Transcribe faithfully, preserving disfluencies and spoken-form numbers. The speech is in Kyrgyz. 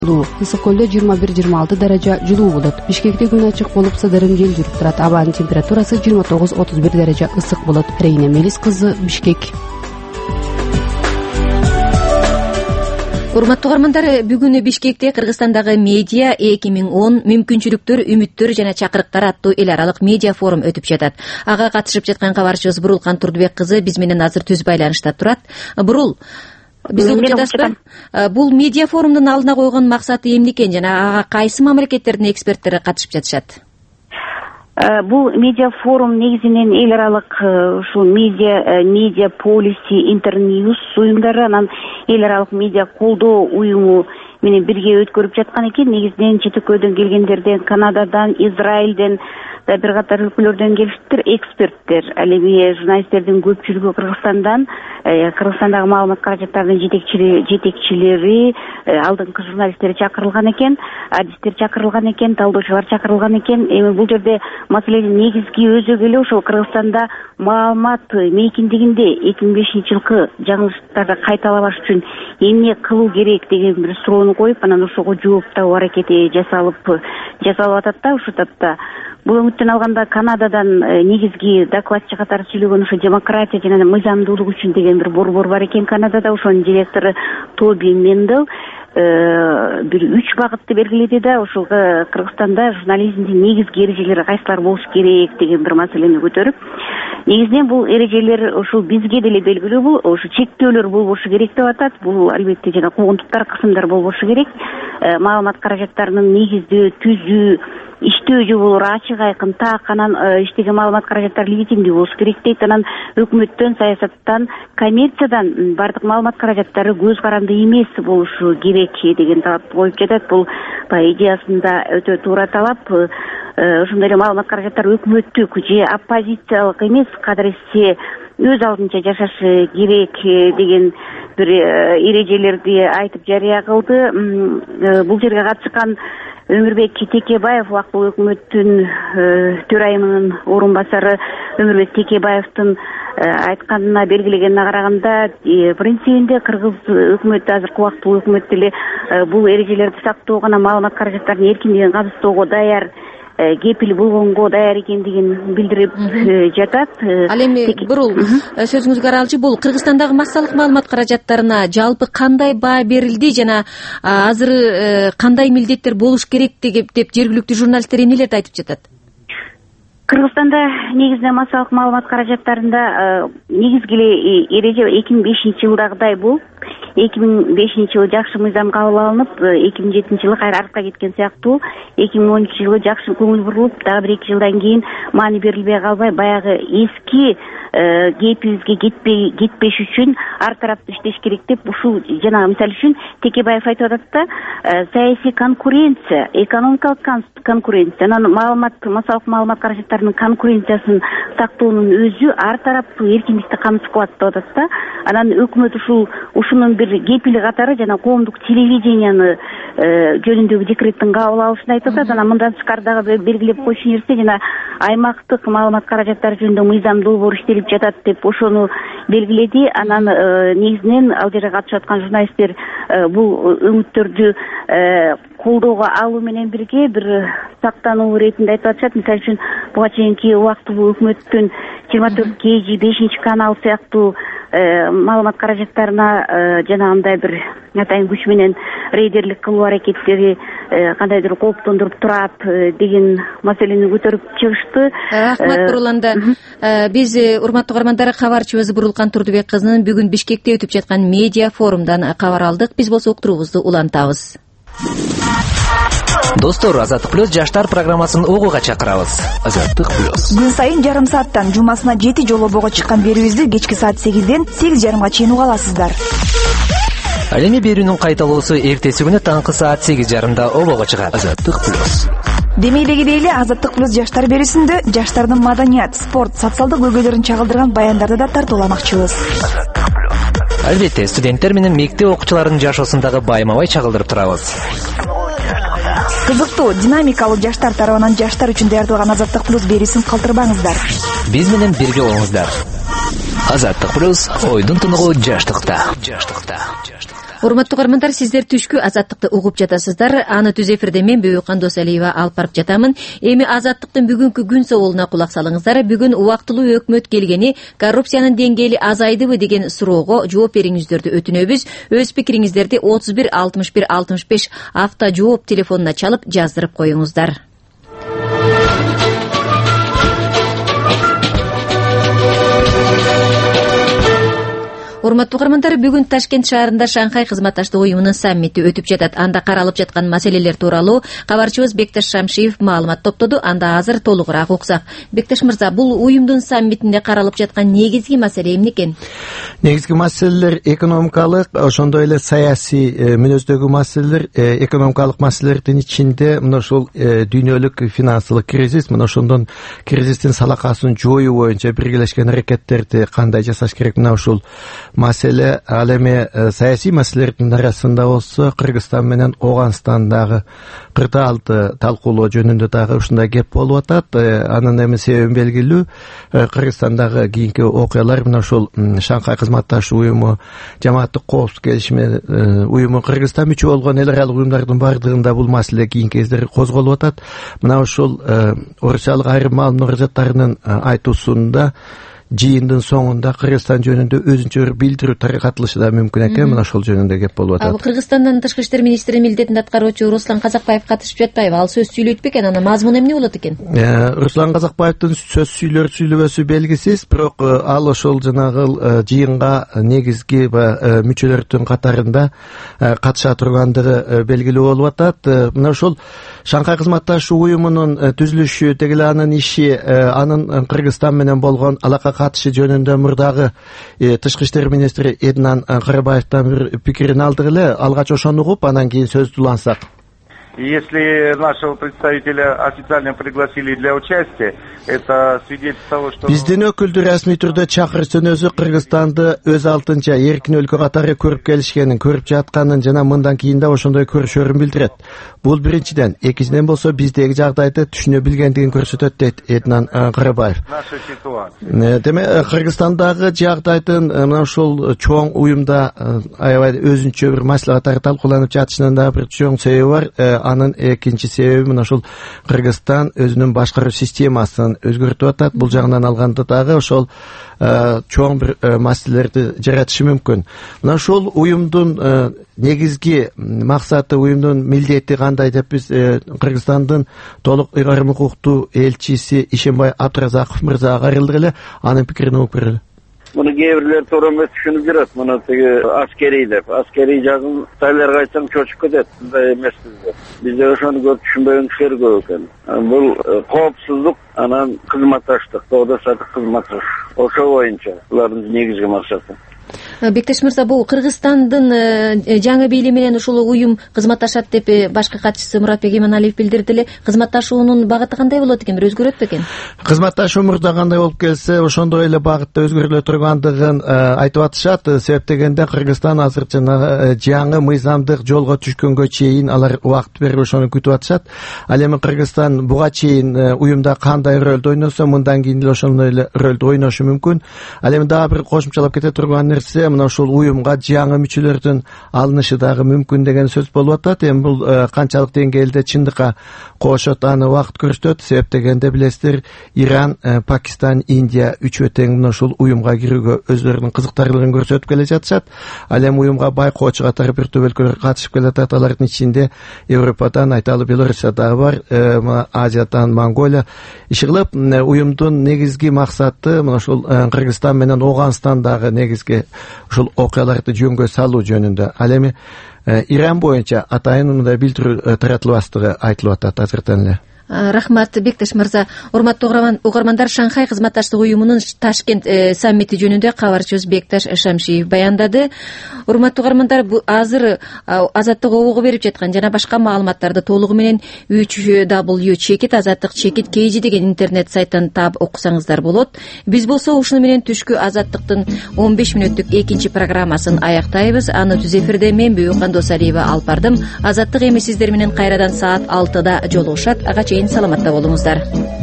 Ысык көлдө жыйырма бир жыйырма алты даража жылуу болот. Бишкекте күн ачык болуп, сыдырым жел жүрүп турат. Абанын температурасы жыйырма тогуз отуз бир даража ысык болот. Рейна Мелис кызы, Бишкек. Урматтуу угармандар, бүгүн Бишкекте Кыргызстандагы медиа эки миң он мүмкүнчүлүктөр, үмүттөр жана чакырыктар аттуу эл аралык медиа форум өтүп жатат. Ага катышып жаткан кабарчыбыз Бурулкан Турдубек кызы биз менен азыр түз байланышта турат. Бурул, биз угуп жатасызбы? Бул медиа форумдун алдына койгон максаты эмне экен жана ага кайсы мамлекеттердин эксперттери катышып жатышат? Бул медиа форум негизинен эл аралык ушул медиа медиа полиси интерньюз уюмдары, анан эл аралык медиа колдоо уюму менен бирге өткөрүп жаткан экен. Негизинен чет өлкөдөн келгендерден, Канададан, Израилден, бир катар өлкөлөрдөн келиптир эксперттер. Ал эми журналисттердин көпчүлүгү Кыргызстандан, Кыргызстандагы маалымат каражаттарынын жетекчилери, жетекчилери, алдыңкы журналисттер чакырылган экен, адистер чакырылган экен, талдоочулар чакырылган экен. Эми бул жерде маселенин негизги өзөгү эле ошол Кыргызстанда маалымат мейкиндигинде эки миң бешинчи жылкы жаңылыштарды кайталабаш үчүн эмне кылуу керек деген бир суроону коюп, анан ошого жооп табуу аракети жасалып жасалып атат да ушул тапта. Бул үмүттөн алганда Канададан негизги докладчы катары сүйлөгөн ошо демократия жана мыйзамдуулук үчүн деген бир борбор бар экен Канадада. Ошонун директору Тоби Мендел бир үч багытты белгиледи да, ошол Кыргызстанда журнализмдин негизги эрежелери кайсылар болуш керек деген бир маселени көтөрүп, негизинен бул эрежелер ошол бизге деле белгилүү, бул ошо чектөөлөр болбошу керек деп атат. Бул албетте жана куугунтуктар, кысымдар болбошу керек. Маалымат каражаттарынын негиздөө, түзүү, иштөө жолдору ачык айкын, так, анан иштеген маалымат каражаттары легитимдүү болуш керек дейт. Анан өкмөттөн, саясаттан, коммерциядан бардык маалымат каражаттары көз каранды эмес болушу керек деген талапты коюп жатат. Бул идеясында өтө туура талап. Ошондой эле маалымат каражаттары өкмөттүк же оппозициялык эмес, кадыресе өз алдынча жашашы керек деген бир эрежелерди айтып жарыя кылды. Бул жерге катышкан Өмүрбек Текебаев, убактылуу өкмөттүн төрайымынын орун басары Өмүрбек Текебаевдин айтканына, белгилегенине караганда, принцибинде Кыргыз өкмөтү, азыркы убактылуу өкмөт деле бул эрежелерди сактоого, анан маалымат каражаттарынын эркиндигин кабылтоого даяр, кепил болгонго даяр экендигин билдирип жатат. Ал эми Бурул, сөзүңүзгө аралчы, бул Кыргызстандагы массалык маалымат каражаттарына жалпы кандай баа берилди жана азыр кандай милдеттер болуш керек деп жергиликтүү журналисттер эмнелерди айтып жатат? Кыргызстанда негизинен массалык маалымат каражаттарында негизги эле эреже эки миң бешинчи жылдагыдай болуп, эки миң бешинчи жылы жакшы мыйзам кабыл алынып, эки миң жетинчи жылы кайра артка кеткен сыяктуу, эки миң онунчу жылы жакшы көңүл бурулуп, дагы бир эки жылдан кийин маани берилбей калбай, баягы эски кепибизге кетпей кетпеш үчүн ар тараптуу иштеш керек деп, ушул жана мисалы үчүн Текебаев айтып атат да, саясий конкуренция, экономикалык конкуренция, анан маалымат, массалык маалымат каражаттарынын конкуренциясын сактоонун өзү ар тараптуу эркиндикти камсыз кылат деп атат да. Анан өкмөт ушул ушунун бир кепили катары жана коомдук телевиденияны жөнүндөгү декреттин кабыл алышын айтып атат. Анан мындан тышкары дагы белгилеп койчу нерсе, жана аймактык маалымат каражаттары жөнүндө мыйзам долбоор иштелип жатат деп ошону белгиледи. Анан негизинен ал жерге катышып аткан журналисттер бул үмүттөрдү колдоого алуу менен бирге бир сактануу иретинде айтып атышат. Мисалы үчүн буга чейинки убактылуу өкмөттүн жыйырма төрт кей жи, бешинчи канал сыяктуу маалымат каражаттарына жанагындай бир атайын күч менен рейдерлик кылуу аракеттери кандайдыр кооптондуруп турат деген маселени көтөрүп чыгышты. Рахмат Буруланда. Биз урматтуу угармандар, кабарчыбыз Бурулкан Турдубек кызынын бүгүн Бишкекте өтүп жаткан медиа форумдан кабар алдык. Биз болсо уктуруубузду улантабыз. Достор, Азаттык плюс жаштар программасын угууга чакырабыз. Азаттык плюс күн сайын жарым сааттан жумасына жети жолу бого чыккан берүүбүздү кечки саат сегизден сегиз жарымга чейин уга аласыздар. Ал эми берүүнүн кайталоосу эртеси күнү таңкы саат сегиз жарымда обого чыгат. Азаттык плюс. Демейлегидей эле Азаттык плюс жаштар берүүсүндө жаштардын маданият, спорт, социалдык көйгөйлөрүн чагылдырган баяндарды да тартууламакчыбыз. Албетте, студенттер менен мектеп окуучуларынын жашоосундагы байма-бай чагылдырып турабыз. Кызыктуу, динамикалуу жаштар тарабынан жаштар үчүн даярдалган Азаттык плюс берүүсүн калтырбаңыздар. Биз менен бирге болуңуздар. Азаттык плюс ойдун тыныгы жаштыкта. Жаштыкта. Жаштыкта. урматтуу угармандар, сиздер түшкү Азаттыкты угуп жатасыздар. Аны түз эфирде мен Бөйөкан Досалиева алып барып жатамын. Эми Азаттыктын бүгүнкү күн соолуна кулак салыңыздар. Бүгүн убактылуу өкмөт келгени, коррупциянын деңгээли азайдыбы деген суроого жооп бериңиздерди өтүнөбүз. Өз пикириңиздерди отуз бир алтымыш бир алтымыш беш авто жооп телефонуна чалып жаздырып коюңуздар. Урматтуу угармандар, бүгүн Ташкент шаарында Шанхай кызматташтык уюмунун саммити өтүп жатат. Анда каралып жаткан маселелер тууралуу кабарчыбыз Бектеш Шамшиев маалымат топтоду. Анда азыр толугураак уксак. Бектеш мырза, бул уюмдун саммитинде каралып жаткан негизги маселе эмне экен? Негизги маселелер экономикалык, ошондой эле саясий мүнөздөгү маселелер. Экономикалык маселелердин ичинде мына ушул дүйнөлүк финансылык кризис, мына ошондон кризистин салакасын жоюу боюнча биргелешкен аракеттерди кандай жасаш керек, мына ушул маселе. Ал эми саясий маселелердин арасында болсо Кыргызстан менен Ооганстандагы кырдаалды талкуулоо жөнүндө дагы ушундай кеп болуп атат. Анын эми себеби белгилүү. Кыргызстандагы кийинки окуялар мына ушул Шанхай кызматташтык уюму, жамааттык коопсуздук келишими уюму, Кыргызстан мүчө болгон эл аралык уюмдардын бардыгында бул маселе кийинки кезде козголуп атат. Мына ушул орусиялык айрым маалым нуразаттарынын айтуусунда жыйындын соңунда Кыргызстан жөнүндө өзүнчө бир билдирүү таркатылышы да мүмкүн экен. Мына ошол жөнүндө кеп болуп атат. Кыргызстандын тышкы иштер министринин милдетин аткаруучу Руслан Казакбаев катышып жатпайбы? Ал сөз сүйлөйт бекен? Анын мазмуну эмне болот экен? Руслан Казакбаевдин сөз сүйлөр сүйлөбөсү белгисиз, бирок ал ошол жанагы жыйынга негизги мүчөлөрдүн катарында катыша тургандыгы белгилүү болуп атат. Мына ошол Шанхай кызматташтык уюмунун түзүлүшү, деги эле анын иши, анын Кыргызстан менен болгон алака катышы жөнүндө мурдагы тышкы иштер министри Эднан Карабаевдин бир пикирин алдык эле. Алгач ошону угуп, анан кийин сөздү улансак. Если нашего представителя официально пригласили для участия, это свидетельство того, что... Биздин өкүлдү расмий түрдө чакырыштын өзү Кыргызстанды өз алтынча эркин өлкө катары көрүп келишкенин, көрүп жатканын жана мындан кийин да ошондой көрүшөрүн билдирет. Бул биринчиден. Экинчиден болсо биздеги жагдайды түшүнө билгендигин көрсөтөт, дейт Эднан Карабаев. Наша ситуация. Демек, Кыргызстандагы жагдайдын мына ушул чоң уюмда аябай өзүнчө бир маселелер талкууланып жатышынын да бир чоң себеби бар. Анын экинчи себеби мына ушул Кыргызстан өзүнүн башкаруу системасын өзгөртүп атат. Бул жагынан алганда дагы ошол чоң бир маселелерди жаратышы мүмкүн. Мына ушул уюмдун негизги максаты, уюмдун милдети кандай деп биз Кыргызстандын толук ыйгарым укуктуу элчиси Ишенбай Абдыразаков мырзага кайрылдык эле. Анын пикирин угуп көрөлү. Муну кээ бирлер туура эмес түшүнүп жүрөт. Муну тиги аскерий деп. Аскерий жагын тайларга айтсам чочуп кетет. Мындай эмеспиз деп. Бизде ошону көрүп түшүнбөгөн кишилер көп экен. Бул коопсуздук, анан кызматташтык, тоодо сатык кызматташ. Ошо боюнча булардын негизги максаты. Бектеш мырза, бул Кыргызстандын жаңы бейли менен ушул уюм кызматташат деп башкы катчысы Муратбек Иманалиев билдирди эле. Кызматташуунун багыты кандай болот экен? Бир өзгөрөт бекен? Кызматташуу мурда кандай болуп келсе, ошондой эле багытта өзгөрүлө тургандыгын айтып атышат. Себеп дегенде Кыргызстан азыр жана жаңы мыйзамдык жолго түшкөнгө чейин алар убакыт берип ошону күтүп атышат. Ал эми Кыргызстан буга чейин уюмда кандай рөлдү ойносо, мындан кийин эле ошондой эле рөлдү ойношу мүмкүн. Ал эми дагы бир кошумчалап кете турган нерсе, мына ушул уюмга жаңы мүчөлөрдүн алынышы дагы мүмкүн деген сөз болуп атат. Эми бул канчалык деңгээлде чындыкка кошот, аны убакыт көрсөтөт. Себеп дегенде билесиздер, Иран, Пакистан, Индия үчөө тең мына ушул уюмга кирүүгө өзлөрүнүн кызыктарлыгын көрсөтүп келе жатышат. Ал эми уюмга байкоочу катары бир топ өлкөлөр катышып келатат. Алардын ичинде Европадан, айталы Белоруссия дагы бар, Азиядан Монголия. Иши кылып, уюмдун негизги максаты мына ушул Кыргызстан менен Ооганстандагы негизги ушул окуяларды жөнгө салуу жөнүндө. Ал эми Иран боюнча атайын мындай билдирүү таратылбастыгы айтылып атат азыртан эле. Рахмат, Бектеш мырза. Урматтуу угармандар, Шанхай кызматташтык уюмунун Ташкент саммити жөнүндө кабарчыбыз Бектеш Шамшиев баяндады. Урматтуу угармандар, азыр Азаттык угуп берип жаткан жана башка маалыматтарды толугу менен үч дабл ю чекит азаттык чекит kg деген интернет сайттан таап окусаңыздар болот. Биз болсо ушуну менен түшкү Азаттыктын он беш мүнөттүк экинчи программасын аяктайбыз. Аны түз эфирде мен Бөйөкан Досалиева алып бардым. Азаттык эми сиздер менен кайрадан саат алтыда жолугушат. Ага чейин саламатта болуңуздар.